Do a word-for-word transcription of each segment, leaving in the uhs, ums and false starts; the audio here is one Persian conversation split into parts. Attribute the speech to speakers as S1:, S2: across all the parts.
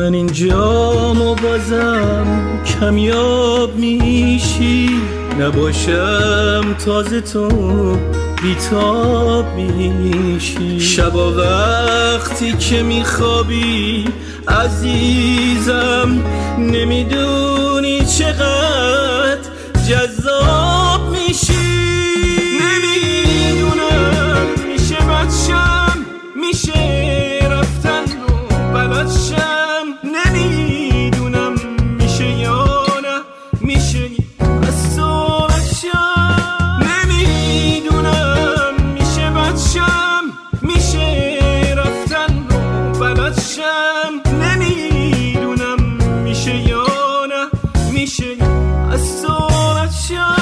S1: من اینجا بازم کمیاب میشی، نباشم تازه تو بیتاب میشی. شبا وقتی که میخوابی عزیزم نمیدونی چقدر جذاب میشی. نمیدونم میشه بچم، میشه رفتن رو بلدشم، نمیدونم میشه یا نه میشه از تو بچم. نمیدونم میشه بچم، میشه رفتن رو بلدشم، نمیدونم میشه یا نه میشه از تو بچم.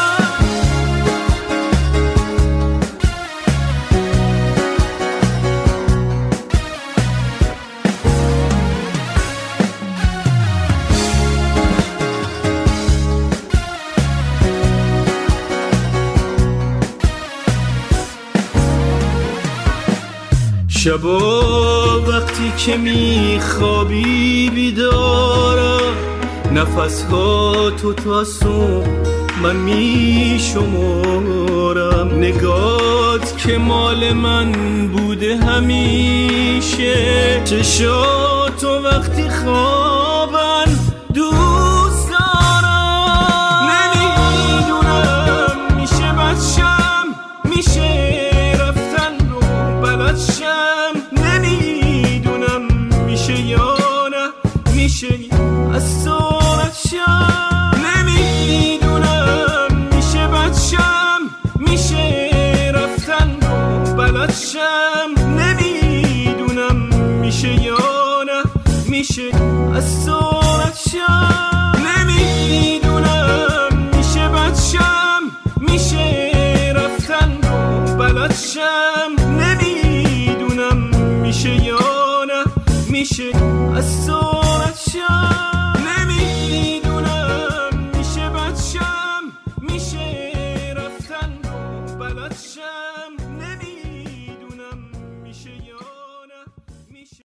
S1: شبا وقتی که میخوابی بیدارم، نفس ها تو تا صبح من میشمارم. نگات که مال من بوده همیشه، چشاتو وقتی خوابن دوست دارم. نمیدونم میشه بچم، میشه رفتن رو بلدشم، نمیدونم میشه یا نه میشه از تو بچم. نمیدونم میشه بچم، میشه رفتن رو بلدشم، نمیدونم میشه یا نه میشه از تو بچم. نمیدونم میشه بچم، میشه رفتن رو بلدشم، نمیدونم میشه یا نه میشه از تو بچم. نمیدونم میشه بچم، میشه رفتن رو بلدشم.